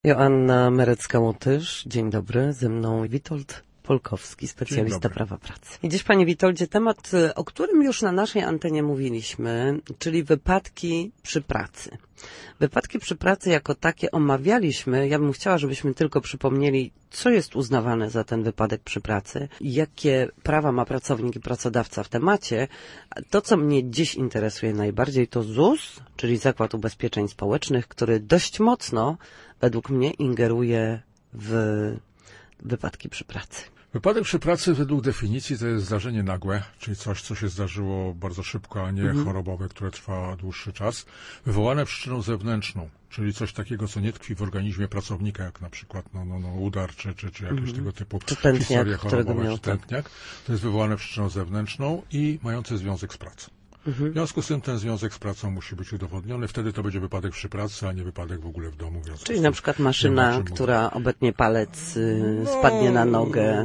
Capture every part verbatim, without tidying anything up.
Joanna Merecka-Łotysz, dzień dobry, ze mną Witold Polkowski, specjalista prawa pracy. I dziś, panie Witoldzie, temat, o którym już na naszej antenie mówiliśmy, czyli wypadki przy pracy. Wypadki przy pracy jako takie omawialiśmy. Ja bym chciała, żebyśmy tylko przypomnieli, co jest uznawane za ten wypadek przy pracy, jakie prawa ma pracownik i pracodawca w temacie. To, co mnie dziś interesuje najbardziej, to Z U S, czyli Zakład Ubezpieczeń Społecznych, który dość mocno, według mnie, ingeruje w wypadki przy pracy. Wypadek przy pracy według definicji to jest zdarzenie nagłe, czyli coś, co się zdarzyło bardzo szybko, a nie mhm. chorobowe, które trwa dłuższy czas, wywołane przyczyną zewnętrzną, czyli coś takiego, co nie tkwi w organizmie pracownika, jak na przykład no, no, no, udar, czy, czy, czy jakieś mhm. tego typu historie chorobowe, czy tętniak. To jest wywołane przyczyną zewnętrzną i mające związek z pracą. Mhm. W związku z tym ten związek z pracą musi być udowodniony, wtedy to będzie wypadek przy pracy, a nie wypadek w ogóle w domu. W Czyli na przykład maszyna, która mówić. obetnie palec, yy, no, spadnie na nogę,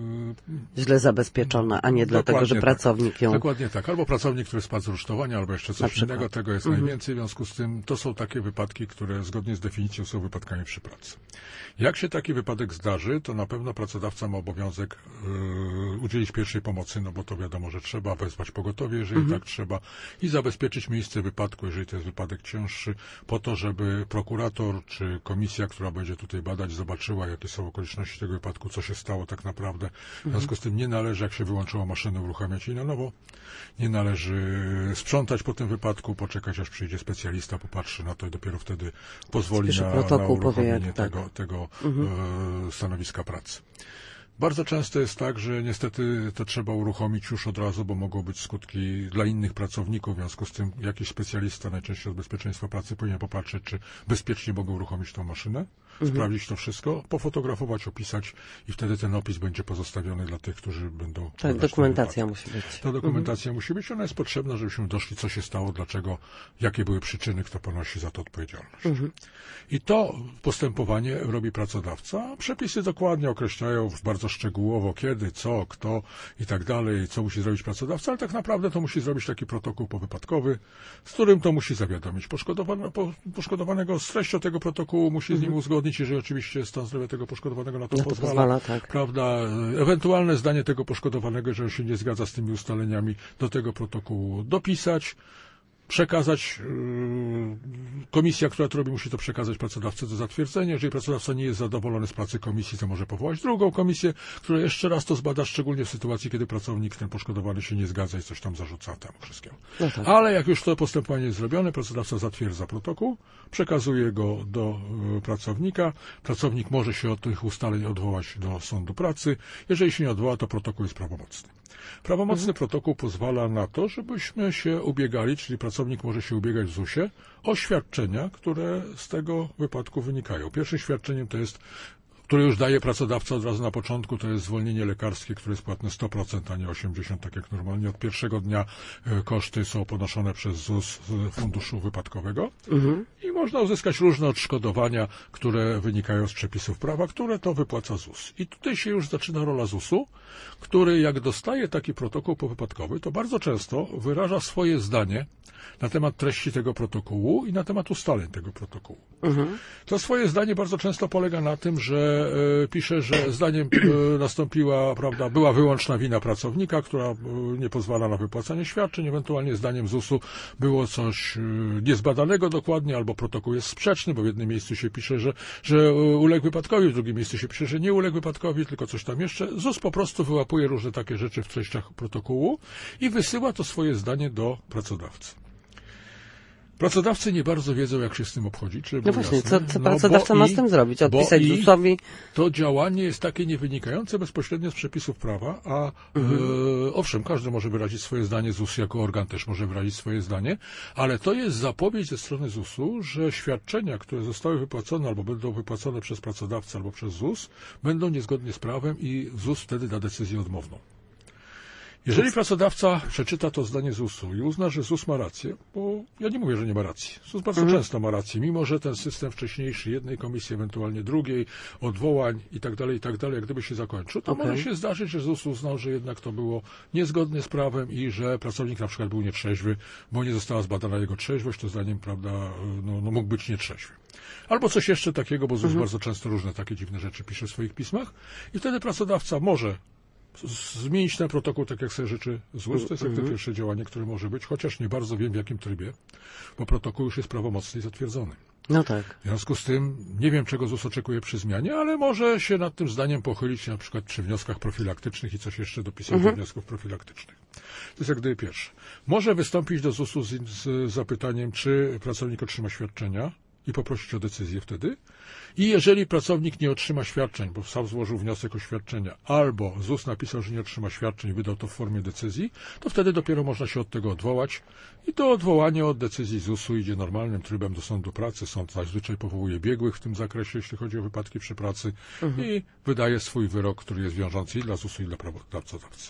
źle zabezpieczona, a nie dlatego, że pracownik tak. ją... Dokładnie tak. Albo pracownik, który spadł z rusztowania, albo jeszcze coś innego. Tego jest mhm. najwięcej. W związku z tym to są takie wypadki, które zgodnie z definicją są wypadkami przy pracy. Jak się taki wypadek zdarzy, to na pewno pracodawca ma obowiązek yy, udzielić pierwszej pomocy, no bo to wiadomo, że trzeba wezwać pogotowie, jeżeli mhm. tak trzeba, i zabezpieczyć miejsce wypadku, jeżeli to jest wypadek cięższy, po to, żeby prokurator czy komisja, która będzie tutaj badać, zobaczyła, jakie są okoliczności tego wypadku, co się stało tak naprawdę. W związku z tym nie należy, jak się wyłączyła maszynę, uruchamiać jej na nowo. Nie należy sprzątać po tym wypadku, poczekać, aż przyjdzie specjalista, popatrzy na to i dopiero wtedy pozwoli na, na uruchomienie powie, tego, tak. tego mhm. e, stanowiska pracy. Bardzo często jest tak, że niestety to trzeba uruchomić już od razu, bo mogą być skutki dla innych pracowników. W związku z tym jakiś specjalista, najczęściej od bezpieczeństwa pracy, powinien popatrzeć, czy bezpiecznie mogą uruchomić tą maszynę, mhm. sprawdzić to wszystko, pofotografować, opisać i wtedy ten opis będzie pozostawiony dla tych, którzy będą... Tak, dokumentacja musi być. Ta dokumentacja mhm. musi być. Ona jest potrzebna, żebyśmy doszli, co się stało, dlaczego, jakie były przyczyny, kto ponosi za to odpowiedzialność. Mhm. I to postępowanie robi pracodawca. Przepisy dokładnie określają bardzo szczegółowo, kiedy, co, kto i tak dalej, co musi zrobić pracodawca, ale tak naprawdę to musi zrobić taki protokół powypadkowy, z którym to musi zawiadomić poszkodowane, po, poszkodowanego. Z treścią tego protokołu musi mhm. z nim uzgodnić, jeżeli oczywiście stan zdrowia tego poszkodowanego na to, na to pozwala. pozwala tak. Prawda? Ewentualne zdanie tego poszkodowanego, że on się nie zgadza z tymi ustaleniami, do tego protokołu dopisać, przekazać, yy, komisja, która to robi, musi to przekazać pracodawcy do zatwierdzenia. Jeżeli pracodawca nie jest zadowolony z pracy komisji, to może powołać drugą komisję, która jeszcze raz to zbada, szczególnie w sytuacji, kiedy pracownik ten poszkodowany się nie zgadza i coś tam zarzuca temu wszystkiemu. No tak. Ale jak już to postępowanie jest zrobione, pracodawca zatwierdza protokół, przekazuje go do yy, pracownika. Pracownik może się od tych ustaleń odwołać do sądu pracy. Jeżeli się nie odwoła, to protokół jest prawomocny. Prawomocny mhm. protokół pozwala na to, żebyśmy się ubiegali, czyli pracownik może się ubiegać w zusie o świadczenia, które z tego wypadku wynikają. Pierwszym świadczeniem to jest, które już daje pracodawca od razu na początku, to jest zwolnienie lekarskie, które jest płatne sto procent, a nie osiemdziesiąt procent, tak jak normalnie. Od pierwszego dnia koszty są ponoszone przez Z U S z funduszu wypadkowego mhm. i można uzyskać różne odszkodowania, które wynikają z przepisów prawa, które to wypłaca Z U S. I tutaj się już zaczyna rola Z U S-u, który jak dostaje taki protokół powypadkowy, to bardzo często wyraża swoje zdanie na temat treści tego protokołu i na temat ustaleń tego protokołu. Mhm. To swoje zdanie bardzo często polega na tym, że e, pisze, że zdaniem e, nastąpiła, prawda, była wyłączna wina pracownika, która e, nie pozwala na wypłacanie świadczeń, ewentualnie zdaniem Z U S-u było coś e, niezbadanego dokładnie, albo protokół jest sprzeczny, bo w jednym miejscu się pisze, że, że uległ wypadkowi, w drugim miejscu się pisze, że nie uległ wypadkowi, tylko coś tam jeszcze. Z U S po prostu wyłapuje różne takie rzeczy w treściach protokołu i wysyła to swoje zdanie do pracodawcy. Pracodawcy nie bardzo wiedzą, jak się z tym obchodzić. No właśnie, jasne. co, co no, pracodawca ma z tym zrobić? Odpisać Z U S-owi? To działanie jest takie niewynikające bezpośrednio z przepisów prawa, a mhm. e, owszem, każdy może wyrazić swoje zdanie, Z U S jako organ też może wyrazić swoje zdanie, ale to jest zapowiedź ze strony Z U S-u, że świadczenia, które zostały wypłacone albo będą wypłacone przez pracodawcę albo przez Z U S, będą niezgodnie z prawem i Z U S wtedy da decyzję odmowną. Jeżeli pracodawca przeczyta to zdanie Z U S-u i uzna, że Z U S ma rację, bo ja nie mówię, że nie ma racji. Z U S bardzo mhm. często ma rację, mimo że ten system wcześniejszy jednej komisji, ewentualnie drugiej, odwołań i tak dalej, i tak dalej, jak gdyby się zakończył, to okay. może się zdarzyć, że Z U S uznał, że jednak to było niezgodne z prawem i że pracownik na przykład był nietrzeźwy, bo nie została zbadana jego trzeźwość, to zdaniem, prawda, no, no mógł być nietrzeźwy. Albo coś jeszcze takiego, bo ZUS Mhm. bardzo często różne takie dziwne rzeczy pisze w swoich pismach i wtedy pracodawca może z- zmienić ten protokół tak, jak sobie życzy ZUS. To jest jak to pierwsze działanie, które może być, chociaż nie bardzo wiem, w jakim trybie, bo protokół już jest prawomocny i zatwierdzony. No tak. W związku z tym nie wiem, czego ZUS oczekuje przy zmianie, ale może się nad tym zdaniem pochylić na przykład przy wnioskach profilaktycznych i coś jeszcze dopisać do wniosków profilaktycznych. To jest jak gdyby pierwsze. Może wystąpić do ZUS-u z, z zapytaniem, czy pracownik otrzyma świadczenia i poprosić o decyzję wtedy. I jeżeli pracownik nie otrzyma świadczeń, bo sam złożył wniosek o świadczenia, albo ZUS napisał, że nie otrzyma świadczeń i wydał to w formie decyzji, to wtedy dopiero można się od tego odwołać i to odwołanie od decyzji ZUS-u idzie normalnym trybem do sądu pracy. Sąd zazwyczaj powołuje biegłych w tym zakresie, jeśli chodzi o wypadki przy pracy i wydaje swój wyrok, który jest wiążący i dla ZUS-u, i dla pracodawcy.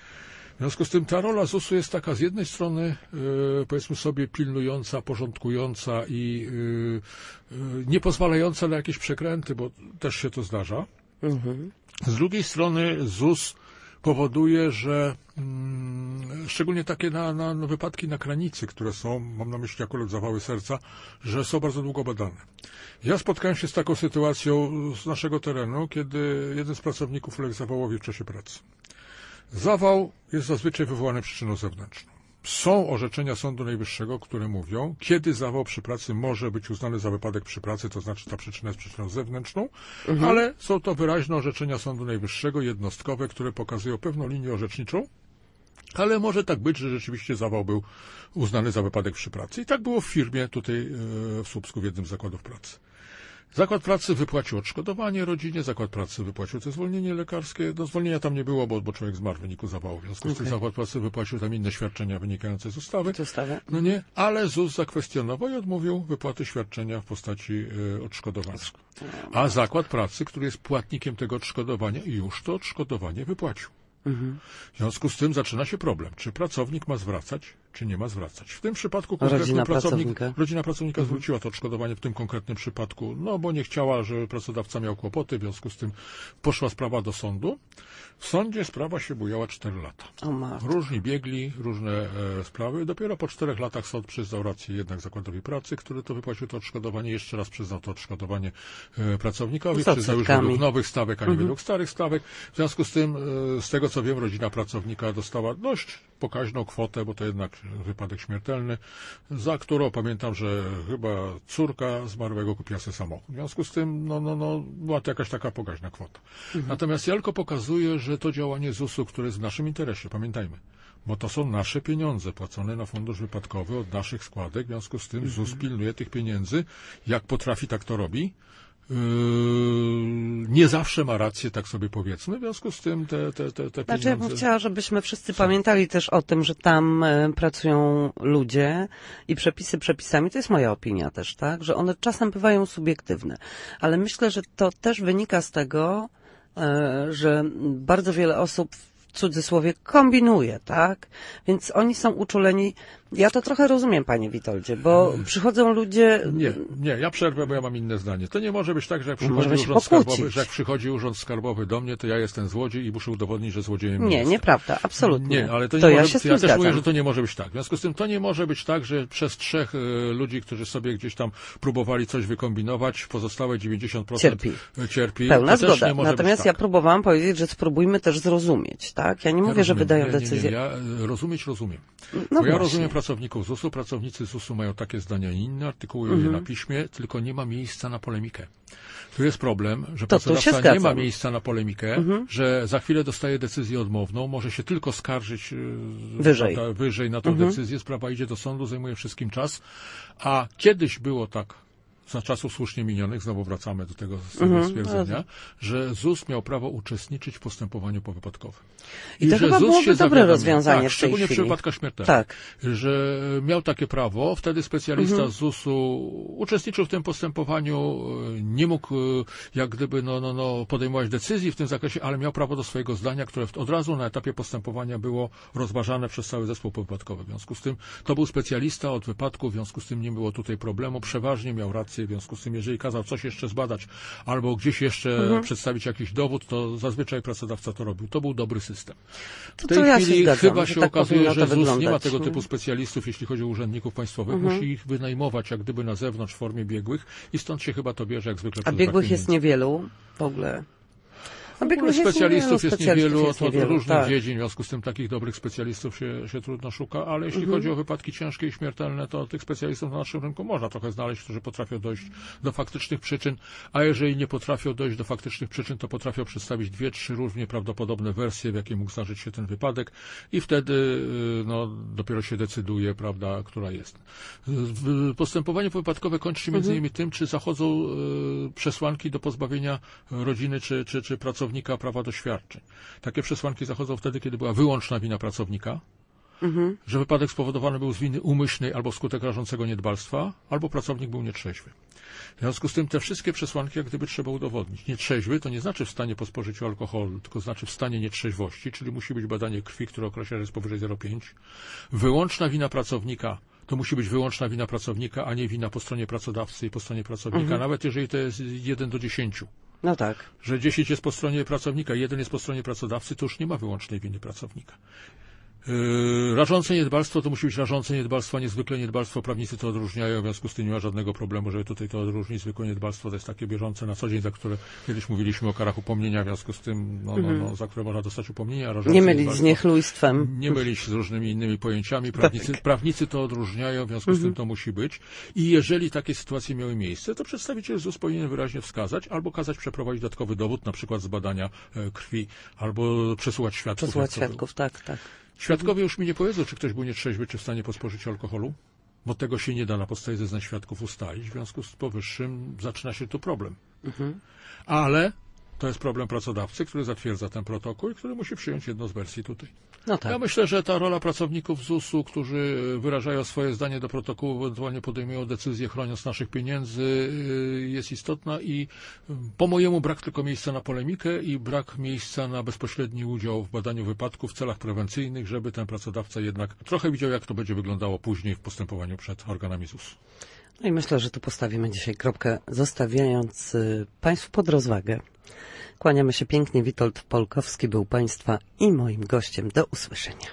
W związku z tym ta rola ZUS-u jest taka z jednej strony, e, powiedzmy sobie, pilnująca, porządkująca i e, e, nie pozwalająca na jakieś przekręty, bo też się to zdarza. Mhm. Z drugiej strony ZUS powoduje, że mm, szczególnie takie na, na, na wypadki na granicy, które są, mam na myśli akurat zawały serca, że są bardzo długo badane. Ja spotkałem się z taką sytuacją z naszego terenu, kiedy jeden z pracowników uległ zawałowi w czasie pracy. Zawał jest zazwyczaj wywołany przyczyną zewnętrzną. Są orzeczenia Sądu Najwyższego, które mówią, kiedy zawał przy pracy może być uznany za wypadek przy pracy, to znaczy ta przyczyna jest przyczyną zewnętrzną, mhm. ale są to wyraźne orzeczenia Sądu Najwyższego, jednostkowe, które pokazują pewną linię orzeczniczą, ale może tak być, że rzeczywiście zawał był uznany za wypadek przy pracy. I tak było w firmie tutaj w Słupsku, w jednym z zakładów pracy. Zakład pracy wypłacił odszkodowanie rodzinie, zakład pracy wypłacił to zwolnienie lekarskie. No, zwolnienia tam nie było, bo, bo człowiek zmarł w wyniku zawału. W związku z tym Okay. zakład pracy wypłacił tam inne świadczenia wynikające z ustawy. Z ustawy? No nie, ale ZUS zakwestionował i odmówił wypłaty świadczenia w postaci y, odszkodowania. A zakład pracy, który jest płatnikiem tego odszkodowania, już to odszkodowanie wypłacił. Mhm. W związku z tym zaczyna się problem, czy pracownik ma zwracać, czy nie ma zwracać. W tym przypadku konkretnie Rodzina pracownik, pracownika. rodzina pracownika Mhm. zwróciła to odszkodowanie w tym konkretnym przypadku, no bo nie chciała, żeby pracodawca miał kłopoty, w związku z tym poszła sprawa do sądu. W sądzie sprawa się bujała cztery lata. O matko. Różni biegli, różne e, sprawy. Dopiero po czterech latach sąd przyznał rację jednak zakładowi pracy, który to wypłacił to odszkodowanie. Jeszcze raz przyznał to odszkodowanie e, pracownikowi. Z Przyznał już odsetkami. według nowych stawek, a nie Mhm. według starych stawek. W związku z tym, e, z tego co wiem, rodzina pracownika dostała dość pokaźną kwotę, bo to jednak wypadek śmiertelny, za którą pamiętam, że chyba córka zmarłego kupiła sobie samochód. W związku z tym, no, no, no, była to jakaś taka pokaźna kwota. Mhm. Natomiast ja tylko pokazuję, że to działanie ZUS-u, które jest w naszym interesie, pamiętajmy, bo to są nasze pieniądze płacone na fundusz wypadkowy od naszych składek, w związku z tym mhm. ZUS pilnuje tych pieniędzy, jak potrafi, tak to robi. Yy, nie zawsze ma rację, tak sobie powiedzmy, w związku z tym te, te, te, te Znaczy, ja pieniądze... bym chciała, żebyśmy wszyscy pamiętali też o tym, że tam e, pracują ludzie i przepisy przepisami, to jest moja opinia też, tak, że one czasem bywają subiektywne, ale myślę, że to też wynika z tego, e, że bardzo wiele osób w cudzysłowie kombinuje, tak? Więc oni są uczuleni. Ja to trochę rozumiem, panie Witoldzie, bo przychodzą ludzie... Nie, nie, ja przerwę, bo ja mam inne zdanie. To nie może być tak, że jak Możemy przychodzi się urząd pokłócić. skarbowy, że jak przychodzi urząd skarbowy do mnie, to ja jestem złodziej i muszę udowodnić, że złodziejem nie Nie, jestem. nieprawda, absolutnie. Nie, ale to nie to może, ja się z tym ja też zgadzam. mówię, że to nie może być tak. W związku z tym to nie może być tak, że przez trzech y, ludzi, którzy sobie gdzieś tam próbowali coś wykombinować, pozostałe dziewięćdziesiąt procent Cierpi. cierpi. Pełna to też zgoda. nie może Natomiast być ja tak. próbowałam powiedzieć, że spróbujmy też zrozumieć, tak? Ja nie mówię, Ja że rozumiem. wydają nie, nie, decyzje. Nie, ja rozumieć rozumiem. No Bo ja właśnie. rozumiem pracowników ZUS-u, pracownicy ZUS-u mają takie zdania i inne, artykułują je Mhm. na piśmie, tylko nie ma miejsca na polemikę. Tu jest problem, że To tu się pracodawca nie ma zgadzam. miejsca na polemikę, Mhm. że za chwilę dostaje decyzję odmowną, może się tylko skarżyć yy, Wyżej. Na, wyżej na tę Mhm. decyzję, sprawa idzie do sądu, zajmuje wszystkim czas, a kiedyś było tak, za czasów słusznie minionych, znowu wracamy do tego, z tego Mhm. stwierdzenia, że ZUS miał prawo uczestniczyć w postępowaniu powypadkowym. I to chyba ZUS byłoby się dobre zawiadamia- rozwiązanie tak, w tej szczególnie chwili. przy wypadkach śmiertelnych. Tak. Że miał takie prawo, wtedy specjalista Mhm. z ZUS-u uczestniczył w tym postępowaniu, nie mógł jak gdyby no, no, no, podejmować decyzji w tym zakresie, ale miał prawo do swojego zdania, które od razu na etapie postępowania było rozważane przez cały zespół powypadkowy. W związku z tym to był specjalista od wypadku, w związku z tym nie było tutaj problemu, przeważnie miał rację wersję, w związku z tym, jeżeli kazał coś jeszcze zbadać albo gdzieś jeszcze mhm. przedstawić jakiś dowód, to zazwyczaj pracodawca to robił. To był dobry system. W tej ja chwili się zgadzam, chyba się tak okazuje, że ZUS nie ma tego mhm. typu specjalistów, jeśli chodzi o urzędników państwowych. Mhm. Musi ich wynajmować jak gdyby na zewnątrz w formie biegłych i stąd się chyba to bierze jak zwykle. A biegłych jest niewielu w ogóle. W ogóle specjalistów jest niewielu, jest to od niewielu, różnych tak. dziedzin, w związku z tym takich dobrych specjalistów się, się trudno szuka, ale jeśli Mhm. chodzi o wypadki ciężkie i śmiertelne, to tych specjalistów na naszym rynku można trochę znaleźć, którzy potrafią dojść do faktycznych przyczyn, a jeżeli nie potrafią dojść do faktycznych przyczyn, to potrafią przedstawić dwie, trzy równie prawdopodobne wersje, w jakiej mógł zdarzyć się ten wypadek i wtedy no, dopiero się decyduje, prawda, która jest. Postępowanie wypadkowe kończy się między innymi tym, czy zachodzą y, przesłanki do pozbawienia rodziny czy, czy, czy pracownika prawa do świadczeń. Takie przesłanki zachodzą wtedy, kiedy była wyłączna wina pracownika, mhm. że wypadek spowodowany był z winy umyślnej albo wskutek rażącego niedbalstwa, albo pracownik był nietrzeźwy. W związku z tym te wszystkie przesłanki jak gdyby trzeba udowodnić. Nietrzeźwy to nie znaczy w stanie po spożyciu alkoholu, tylko znaczy w stanie nietrzeźwości, czyli musi być badanie krwi, które określa, że jest powyżej zero przecinek pięć. Wyłączna wina pracownika to musi być wyłączna wina pracownika, a nie wina po stronie pracodawcy i po stronie pracownika, mhm. nawet jeżeli to jest jeden do dziesięciu. No tak. Że dziesięć jest po stronie pracownika, jeden jest po stronie pracodawcy, to już nie ma wyłącznej winy pracownika. Yy, rażące niedbalstwo to musi być rażące niedbalstwo, a niezwykle niedbalstwo. Prawnicy to odróżniają, w związku z tym nie ma żadnego problemu, żeby tutaj to odróżnić. Zwykłe niedbalstwo to jest takie bieżące na co dzień, za które kiedyś mówiliśmy o karach upomnienia, w związku z tym, no, no, no, za które można dostać upomnienie. A nie mylić z niechlujstwem. Nie mylić z różnymi innymi pojęciami. Prawnicy, tak. prawnicy to odróżniają, w związku z tym to musi być. I jeżeli takie sytuacje miały miejsce, to przedstawiciel ZUS powinien wyraźnie wskazać albo kazać przeprowadzić dodatkowy dowód, na przykład z badania e, krwi, albo przesyłać świadków. Przesyłać świadków, tak, tak. Świadkowie już mi nie powiedzą, czy ktoś był nietrzeźwy, czy w stanie po spożyciu alkoholu, bo tego się nie da na podstawie zeznań świadków ustalić. W związku z powyższym zaczyna się tu problem. Mhm. Ale to jest problem pracodawcy, który zatwierdza ten protokół i który musi przyjąć jedną z wersji tutaj. No tak. Ja myślę, że ta rola pracowników ZUS-u, którzy wyrażają swoje zdanie do protokołu, ewentualnie podejmują decyzje chroniąc naszych pieniędzy, jest istotna i po mojemu brak tylko miejsca na polemikę i brak miejsca na bezpośredni udział w badaniu wypadków w celach prewencyjnych, żeby ten pracodawca jednak trochę widział, jak to będzie wyglądało później w postępowaniu przed organami ZUS. No i myślę, że tu postawimy dzisiaj kropkę, zostawiając y, Państwu pod rozwagę. Kłaniamy się pięknie. Witold Polkowski był Państwa i moim gościem. Do usłyszenia.